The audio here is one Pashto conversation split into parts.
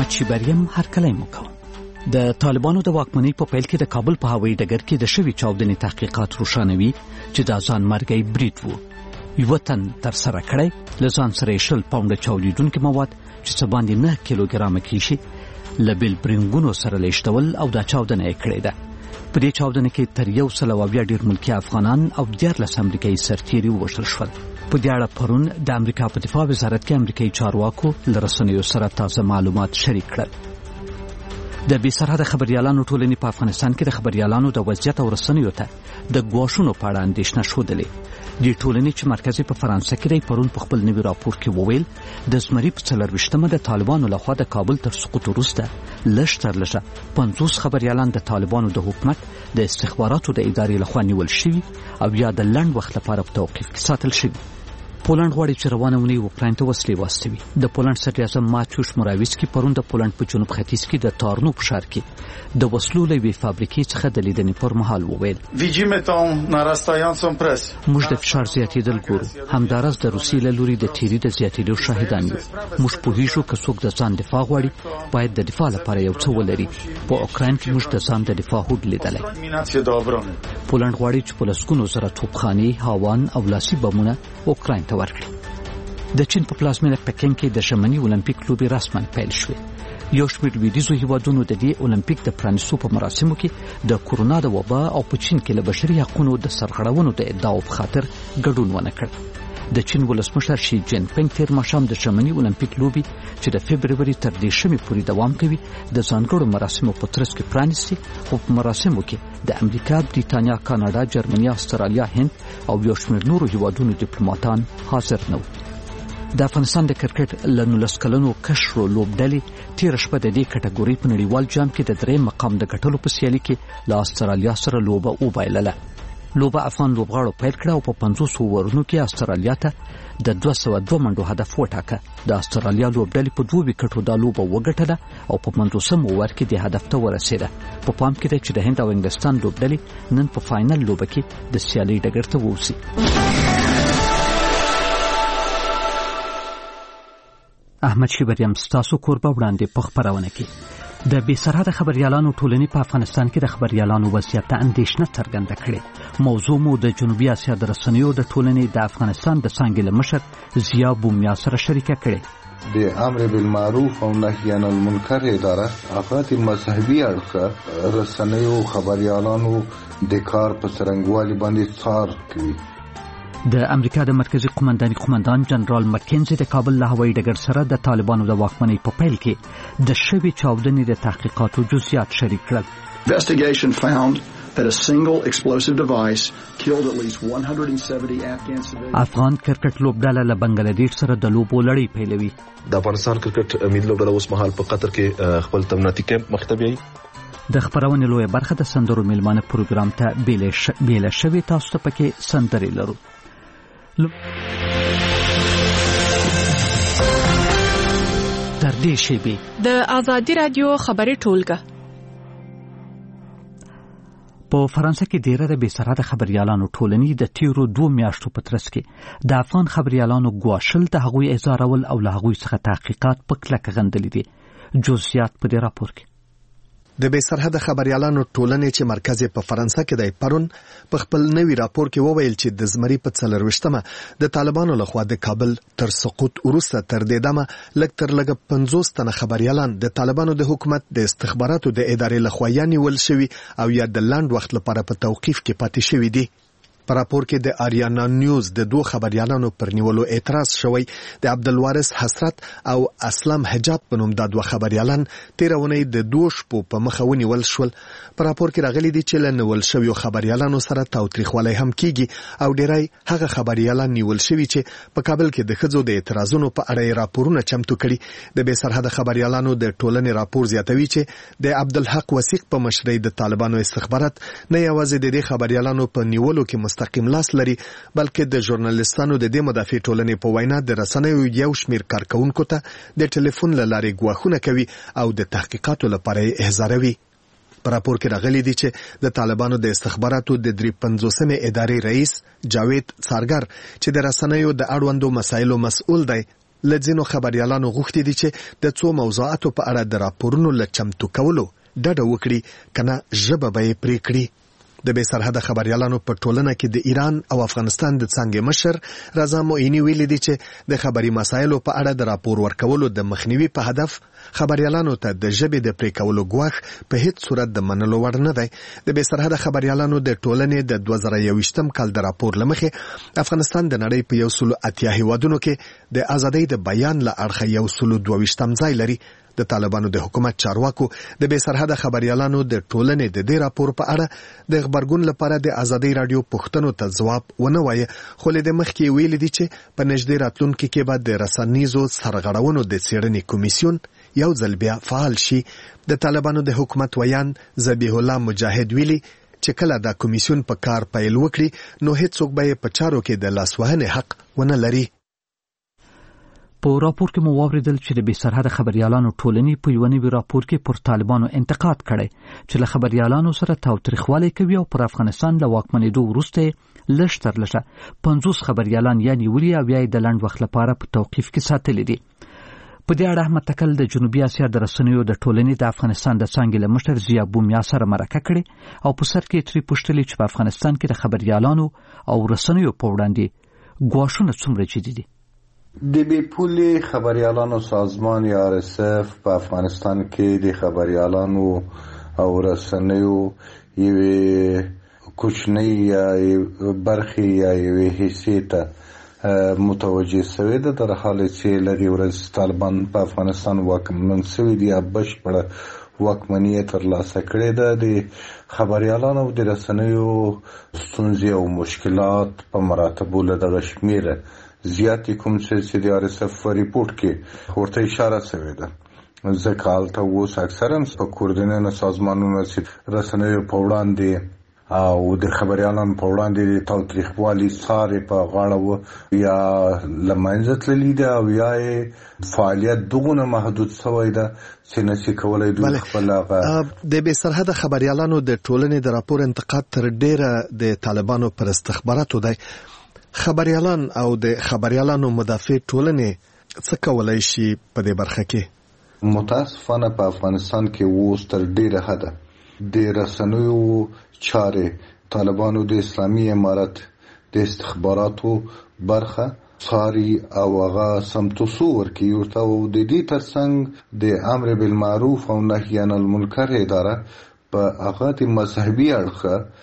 احمد شیبریم هرکلی مو کوم. د طالبانو د واکمنۍ په پیل کې د کابل په هوایي ډګر کې د شوي چاودنې تحقیقات روښانوي چې دا ځان مرګی برید وو. یو تن ترسره کړی، له ځان سره 20 پاونډه چاودېدونکي مواد چې څه باندې 9 کیلوګرامه کیشي له بیل برینګونو سره لیږدول او دا چاودنه یې کړې ده. په دې چاودنه کې تر 100 ډېر ملکي افغانان او 14 امریکایي سرتیري ووژل شول. په دې اړه پرون د امریکا په دفاع وزارت کې امریکایي چارواکو له رسنیو سره تازه معلومات شریک کړل. د بې سرحده خبریالانو ټولنې په افغانستان کې د خبریالانو د وضعیت او رسنیو ته د ګواښونو په اړه اندېښنه ښودلې. دې ټولنې چې مرکز په فرانسه کې دی پرون په خپل نوي راپور کې وویل د زمري په 24مه د طالبانو لخوا د کابل تر سقوط وروسته لږ تر لږه 50 خبریالان د طالبانو د حکومت د استخباراتو د ادارې لخوا نیول شوي او یا د لنډ وخت لپاره په توقیف کې ساتل شوي. پولند غواړي چې روانه اونۍ اوکراین ته وسلې واستوي. د پولند صدراعظم ماتیوش موراویسکي پرون د پولند په جنوب ختیځ کې د تارنو په ښار کې د وسلو له یوې فابریکې څخه د لیدنې پر مهال وویل موږ د فشار زیاتېدل ګورو. همداراز د روسیې له لوري د تیري د زیاتېدو شاهدان یو. موږ پوهیږو که څوک د ځان دفاع غواړي باید د دفاع لپاره یو څه ولري. په اوکراین کې موږ د ځان د دفاع هوډ لیدلی. پولند غواړي چې په لسګونو زره توپخانې، هاوان او لاسي بمونه اوکراین ته ورکړي. د چین په پلازمینه پکین کې د ژمني اولمپیک لوبې رسما پیل شوې. یو شمېر لویدیځو هیوادونو د دې اولمپیک د پرانیستو په مراسمو کې د کورونا د وبا او په چین کې له بشري حقوقو د سرغړونو د ادعاو په خاطر ګډون ونه کړ. د چین ولسمشر شي جین پینګ تیر ماښام د ژمني اولمپیک لوبې چې د فبروري تر 10 پورې دوام کوي د ځانګړو مراسمو په ترڅ کې پرانیستي، خو په مراسمو کې د امریکا، بریتانیا، کاناډا، جرمني، استرالیا، هند او یو شمېر نورو هیوادونو ډیپلوماټان حاضر نه وو. د افغانستان د کرکټ له 19 کلنو کشرو لوبډلې تېره شپه د دې کټګورۍ په نړیوال جام کې د 3 مقام د ګټلو په سیالي کې له استرالیا سره لوبه وبایلله. لوبه افغان لوبغاړو پیل کړه او په 50 اوورونو کې استرالیا ته د 202 منډو هدف وټاکه. د استرالیا لوبډلې په 2 وکټو دا لوبه وګټله او په 50 اوور کې د هدف ته ورسېده. په پام کې ده چې د هند او انګلستان لوبډلې نن په فائنل لوبه کې د سیالي ډګر ته ووځي. احمد شیبریم ستاسو کوربه وړاندې په خبرونه کې د بې سرحده خبریالانو ټولنې په افغانستان کې د خبریالانو وضعیت ته اندېښنه څرګنده کړې. موضوع مو د جنوبي اسیا د رسنیو د ټولنې د افغانستان د څانګې له مشر ضیا بومیا سره شریکه کړې. د امر بالمعروف او نهی عن المنکر اداره افراد مذهبي اړخه رسنیو خبریالانو د کار په څرنګوالي باندې څار کوي. د امریکا د مرکزی قومندان جنرال مکینزي د کابل له هوایي ډګر سره د طالبانو د واکمنۍ په پیل کې د شوي چاودنې د تحقیقاتو جزئیات شریک کړل. Investigation found that a single explosive device killed at least 170 Afghan civilians. افغان کرکټ لوبډله له بنگلاديش سره د لوبو لړۍ پیلوي. د افغانستان کرکټ ملي لوبډله اوس مهال په قطر کې خپل تمریناتي کیمپ مخ ته بیایي. د خبرونې لویه برخه د سندرو میلمانه پروګرام ته بیله شوي. تاسو ته پکې سندرې لرو. تر دې شیبې د آزادي رادیو خبري ټولګه په فرانسه کې ډیره د بې سرحده خبریالانو ټولنې د تیرو 2 میاشتو په ترڅ کې د افغان خبریالانو ګواښل د هغوی ازارول او له هغوی څخه تحقیقات په کلکه غندلي دي. جزئیات په دې راپور کې. د بې سرحده خبریالانو ټولنې چې مرکز په فرانسه کې دی پرون په خپل نوي راپور کې وویل چې د زمري په 24مه د طالبانو لخوا د کابل تر سقوط وروسته تر دې دمه لږ تر لږه 50 تنه خبریالان د طالبانو د حکومت د استخباراتو د ادارې لخوا نیول شوي او یا د لنډ وخت لپاره په توقیف کې پاتې شوي دي. په راپور کې د آریانا نیوز د 2 خبریالانو پر نیولو اعتراض شوی. د عبدالوارث حسرت او اسلام حجاب په نوم د 2 خبریالان تیرونی د 2 شپو په مخه ونیول شول. په راپور کې راغلي دي چې له نیول شویو خبریالانو سره تاوتریخوالی هم کیږي او ډیری هغه خبریالان نیول شوي چې په کابل کې د ښځو د اعتراضونو په اړه راپورونه چمتو کړي. د بې سرحده خبریالانو د ټولنې راپور زیاتوي چې د عبدالحق وثیق په مشرۍ د طالبانو استخبارات نه یوازې د دې خبریالانو په نیولو کې مستقیم لاس لري بلکې د ژورنالیستانو د دې مدافع ټولنې په وینا د رسنیو یو شمیر کارکونکو ته د ټلیفون له لارې ګواښونه کوي او د تحقیقاتو لپاره یې احضاروي. په راپور کې راغلي دي چې د طالبانو د استخباراتو د 53مې ادارې رئیس جاوید څارګر چې د رسنیو د اړوندو مسایلو مسؤل دی لځینو خبريالانو غوښتي دي چې د څو موضوعاتو په اړه د راپورونو لچمتو کولو ډډه وکړي کنه ژبه به یې پرې کړي. د بې سرحده خبريالانو په ټولنه کې د ایران او افغانستان د څنګه مشر رضا معینی ویلي دي چې د خبري مسایلو په اړه د راپور ورکولو د مخنیوي په هدف خبريالانو ته د ژبې د پرې کولو ګواښ په هیڅ صورت د منلو وړ نه دی. د بې سرحده خبريالانو د ټولنې د 2021م کال د راپور لمخې افغانستان د نړۍ په 180 هیوادونو کې د ازادۍ د بیان له اړخه 122م ځای لري. د طالبانو د حکومت چارواکو د بې سرحده خبريالانو د ټولنې د دې راپور په اړه د خبرګون لپاره د ازادۍ رادیو پوښتنو ته ځواب ونه وایي، خو له د مخکې ویل دي چې په نږدې راتلونکي کې به د رسنیزو سرغړونو د څېړنې کمیسیون یو ځل بیا فعال شي. د طالبانو د حکومت ویان ذبیح الله مجاهد ویلي چې کله دا کمیسیون په کار پیل وکړي نو هیڅوک به په چارو کې د لاسوهنې حق ونه لري. په راپور کې مو واوریدل چې د بې سرحده خبريالانو ټولنې په یو نوي راپور کې پر طالبانو انتقاد کړي چې له خبريالانو سره تاوتریخوالی کوي او پر افغانستان له واکمنېدو وروسته لږ تر لږه 50 خبريالان یعنی ولي او یا د لنډ وخت لپاره په توقیف کې ساتلي دي. په دې اړه احمد تکل د جنوبي اسیا د رسنیو د ټولنې د افغانستان د څنګه له مشر ضیا بومیا سره مرکه کړې او په سر کې تری پوښتلې چې په افغانستان کې د خبريالانو او رسنیو په وړاندې ګواښونه څومره جدي دي. د بیپولي خبريالانو سازمان یا RSF په افغانستان کې د خبريالانو او رسنیو یوې کوچنۍ یا برخې یا یوې حصې ته متوجه شوی ده، در حال چې لږې ورځې طالبان په افغانستان واکمن شوي دي یا بشپړه واکمني یې ترلاسه کړې ده. د خبريالانو او د رسنیو ستونزې او مشکلات په مراتبو له دغه شمیره زیاتې کوم چې د RSF ریپورت کې ورته اشاره شوې ده. ځکه هلته اوس اکثرا په کوردینونو سازمانونو چې رسنیو په وړاندې او د خبريالانو په وړاندې د تاوتریخوالي څارې په غاړه و یا له منځه تللي ده او یا فعالیت دغونه محدود شوی ده چې نشي کولی دوی خپل هغه د بې سرحده خبريالانو د ټولنې د راپور انتقاد تر ډیره د طالبانو پر استخباراتو دی. خبريالان او د خبريالانو مدافع ټولنې څه کولای شي په دې برخه کې؟ متاسفانه په افغانستان کې اوس تر ډیره حده د رسنیو چارې طالبانو د اسلامي امارت د استخباراتو برخه څاري او هغه سمتوسو ورکوي ورته او د دې ترڅنګ د امر بالمعروف او نهي عن المنکر اداره په هغه د مذهبي اړخه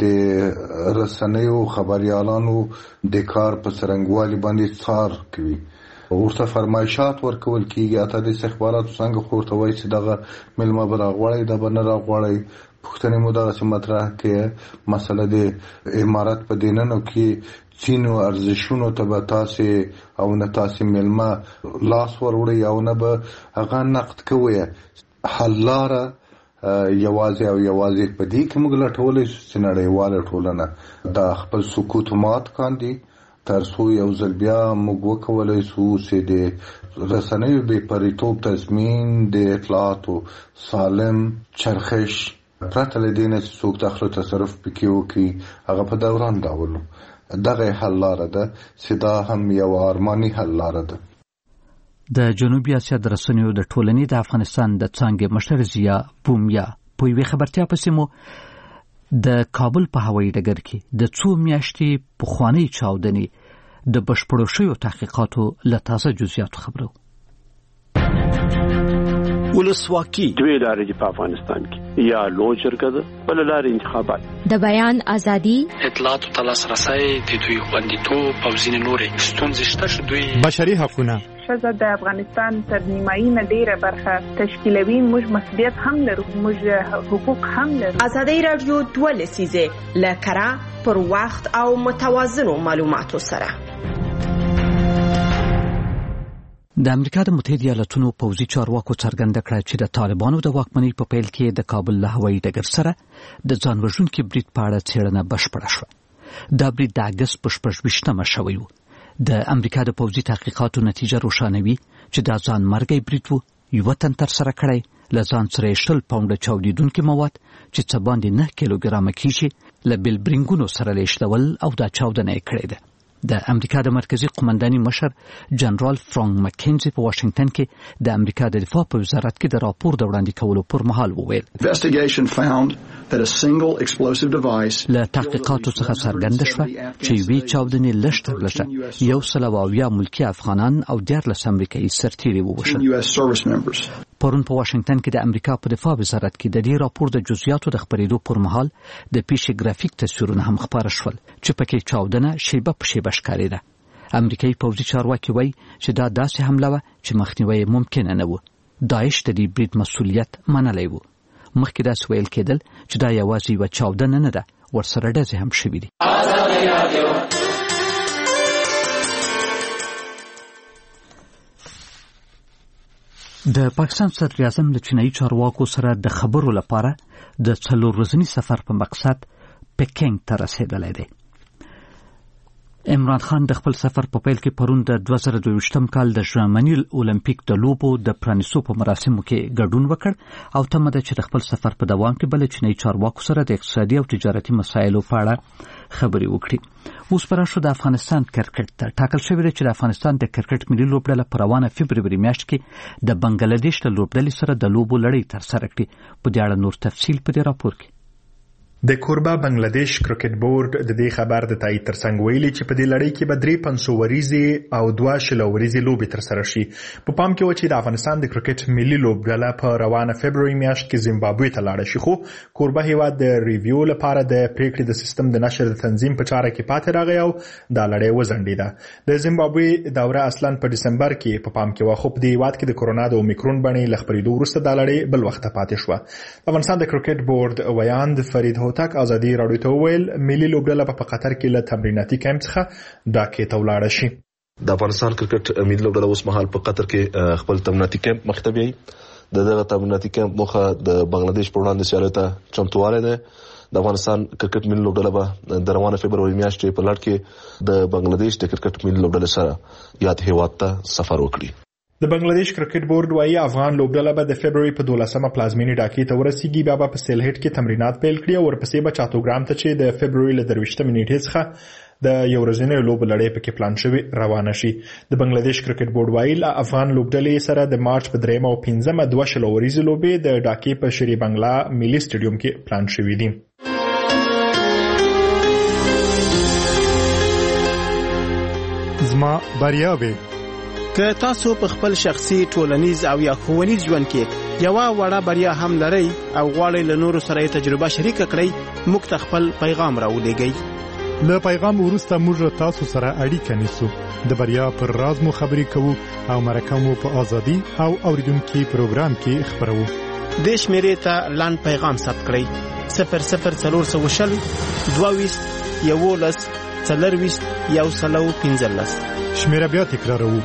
د رسنیو خبريالانو د کار په څرنګوالي باندې څار کوي، ورته فرمایشات ورکول کیږي. اته د استخباراتو څنګه خورته وایي چې دغه ملما براغوړی د بنه راغوړی پښتنې مو دغه مطرح کې مسله د امارت په دینونو کې چینو ارزښونو ته به تاسې او نه تاسې ملما لاس وروړي او نه به هغه نقد کوي. حل لاره یوازې او یوازې په دې کې موږ لټولی شو چې نړیواله ټولنه دا خپل سکوت مات کاندي تر څو یو ځل بیا موږ وکولی شو چې د رسنیو بې پرېتوب تضمین د اطلاعاتو سالم چرخش پرته له دې نه چې څوک دخل و تصرف پکې وکړي هغه په دوران ډول دغه حل لاره ده چې دا هم یو ارماني حل لاره ده. د جنوبي اسیا د رسنیو د ټولنې د افغانستان د څنګه مشر ضیا بومیا په یوې خبرتیا پسې مو د کابل په هوایي ډګر کې د څو میاشتې پخوانۍ چاودنې د بشپړو شویو تحقیقاتو له تازه جزئیاتو خبرو. ولسواکي دوی لارې په افغانستان کې یا لوی جرګه ده بل لارې انتخابات د بیان ازادي اطلاعات او تلاسرسي د دوی خوندیتوب او ځینې نورې ستونزې شته چې دوی بشري حقوقونه ښځه د افغانستان تر نیمایي نه ډیره برخه تشکیلوي. موږ مسؤلیت هم لرو، موږ حقوق هم لرو. ازادي رادیو 2 لسیزه لکرا پر وخت او متوازنو معلوماتو سره د امریکا د متحده ایالاتونو پوځي چارواکو څرګنده کړه چې د طالبانو د واکمنۍ په پیل کې د کابل له هوایي ډګر سره د ځان وژونکي برید په اړه څېړنه بشپړه شوه. دا برید د اګست په 28مه شوی و. د امریکا د پوځي تحقیقاتو نتیجه روښانوي چې دا ځان مرګي برید و یو تن تر سره کړی له ځان سره 100 پاونډه چاودیدونکي مواد چې څه باندې 9 کیلوګرامه کیږي له بل برینګونو سره لیشلول او دا چاودنه کړې ده. د امریکا د مرکزی قومنداني مشر جنرال فرانک مکینزي په واشنگټن کې د امریکا د دفاع په وزارت کې د راپور د وړاندې کولو پر مهال وویل له تحقیقاتو څخه څرګنده شوه چې یوې چاودنې لږ تر لږه 180 ملکي افغانان او 14 امریکایي سرتیري ووژل. پرون په واشنگټن کې د امریکا په دفاع وزارت کې د دې راپور د جزئیاتو د خبرېدو پر مهال د پیښې ګرافیک تصویرونه هم خپاره شول چې پکې چاودنه شیبه په شیبه ښکارېده. امریکایي پوځي چارواکي وایي چې دا داسې حمله وه چې مخنیوی ممکن نه و. داعش د دې برید مسؤلیت منلی و. مخکې داسې ویل کېدل چې دا یوازې یوه چاودنه نه ده، ورسره ډزې هم شوي دي. د پاکستان صدر اعظم د چینایي چارواکو سره د خبرو لپاره د 4 ورځني سفر په مقصد پکینګ ته رسیدلی دی. عمران خان د خپل سفر په پیل کې پرون د 2022م کال د ژمني اولمپیک د لوبو د پرانیستو په مراسمو کې ګډون وکړ او تمه ده چې د خپل سفر په دوام کې بل چینایي چارواکو سره د اقتصادي او تجارتي مسایلو په اړه خبرې وکړي. اوس پر شو د افغانستان کرکټ ته ټاکل شوی دی چې د افغانستان د کرکټ ملي لوبډله په روانه فبروري میاشت کې د بنگلاديش له لوبډلې سره د لوبو لړۍ ترسره کړي. په دې اړه نور تفصیل په دې راپور کې. د کوربه بنگلاديش کرکټ بورډ د دې خبر د تایید ترڅنګ ویلي چې په دې لړۍ کې به 3 ورځې او 2 ورځې لوبې ترسره شي. په پام کې و چې د افغانستان د کرکټ ملي لوبډله په روانه فبروري میاشت کې زیمبابوې ته لاړه شي، خو کوربه هیواد د ریویو لپاره د پریکړې د سیستم د نشر د تنظیم په چاره کې پاتې راغی او دا لړۍ وځنډېده. د زیمبابوې دوره اصلا په دسمبر کې په پام کې و، خو په دې هیواد کې د کرونا د اومیکرون بڼې له خپرېدو وروسته دا لړۍ بل وخت پاتې شوه. افغانستان د کرکټ بورډ ویاند فرید هوتک ازادي راډیو ته ویل ملي لوبډله په قطر کې له تمریناتي کیمپ څخه ډاکې ته ولاړه شي. د افغانستان کرکټ ملي لوبډله اوس مهال په قطر کې خپل تمریناتي کیمپ مخ ته بیایي. دغه تمریناتي کیمپ موخه د بنگلاديش په وړاندې سیالۍ ته چمتووالی دی. د افغانستان کرکټ ملي لوبډله به د روانه فبروري میاشتې په لړ کې د بنگلاديش د کرکټ ملي لوبډلې سره یاد هیواد ته سفر وکړي. د بنگلاديش کرکټ بورډ وايي افغان لوبډله به د فبروري په 12مه پلازمینې ډاکې ته ورسیږي، بیا به په سیلهټ کې تمرینات پیل کړي او ورپسې به چاتوګرام ته چې د فبروري له 23مې نیټې څخه د یو ورځنۍ لوبو لړۍ پکې پلان شوی روانه شي. د بنگلاديش کرکټ بورډ وايي افغان لوبډلې سره د مارچ په 3 او 5مه 2 ورځې لوبې د ډاکې په شری بنگلا ملي سټیډیوم کې پلان شوې دي. زما بریاوي که تاسو په خپل شخصي ټولنیز او یا ښوونیز ژوند کې یو وړه بریا هم لرئ او غواړئ له نورو سره تجربه شریک کړئ، موږ ته خپل پیغام راولېږئ. له پیغام وروسته موږ تاسو سره اړیکه نیسو، د بریا پر راز مو خبرې کوو او مرکه مو په ازادي او اوریدونکو پروګرام کې خبرو. د شمیرې ته لاند پیغام ثبت کړئ 00420 22 11 40 115. شمیره بیا تکراروو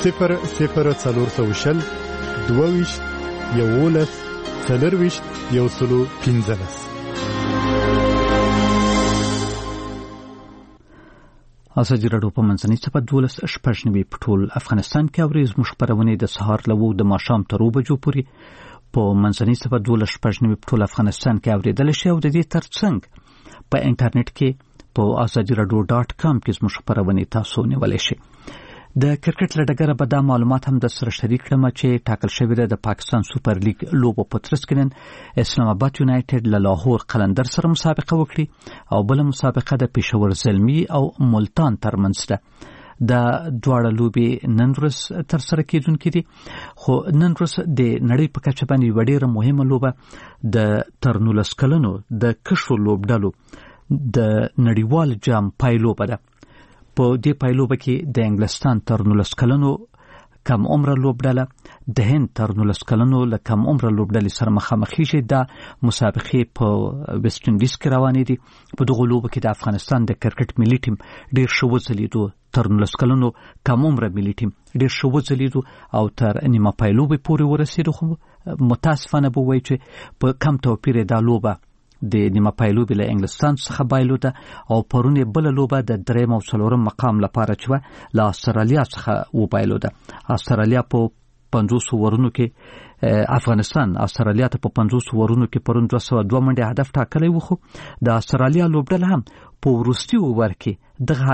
00420 22 11 40 115. ازادي راډیو په منځنۍ صفحه 12 په ټول افغانستان کې اوري. زموږ خبرونه د سهار له 9 د ماښام تر 2 بجو پورې په منځنۍ صفحه 12 په ټول افغانستان کې اوریدل شي او د دې ترڅنګ په انټرنیټ کې په azadiradio.com کې زموږ خبرونه تاسو نیولای شئ. د کرکټ لډګره به دا معلومات هم د سره شریک کړم چې ټاکل شوی دی د پاکستان سوپر لیګ لوبو په ترڅ کې نن اسلام آباد یونایټډ له لاهور قلندر سره مسابقه وکړي او بل مسابقه د پېښور زلمي او ملتان ترمنځ ده. د دواړه لوبې نن ورځ ترسره کېدونکې دي، خو نن ورځ د نړۍ په کچه باندې یوه ډېره مهمه لوبه د تر 19 کلنو د کشو لوبډلو د نړیوال جام پایلوبه ده. په دې پایلوبه کې د انګلستان تر 19 کلنو کم عمره لوبډله د هند تر 19 کلنو له کم عمره لوبډلې سره مخامخ کیږي. د مسابقې په ویسټ انډیز کې روانې دي. په دغه لوبه کې د افغانستان د کرکټ ملي ټیم ډېر ښه وځلیدو، تر 19 کلنو کم عمره ملي ټیم ډېر ښه وځلیدو او تر نیمه پایلوبې پورې ورسېدو. خو متاسفانه به وایي چې په کم توپیر دا لوبه د نیمه پایلوبې له انګلستان څخه بایلوده او پرون بل لوبه د 3 او 4 مقام لپاره چې له استرالیا څخه وبایلوده. استرالیا په 50 ورونو کې افغانستان استرالیا ته په 50 ورونو کې پرون 202 منډه هدف ټاکلی و، خو د استرالیا لوبډله هم په وروستي اوور کې دغه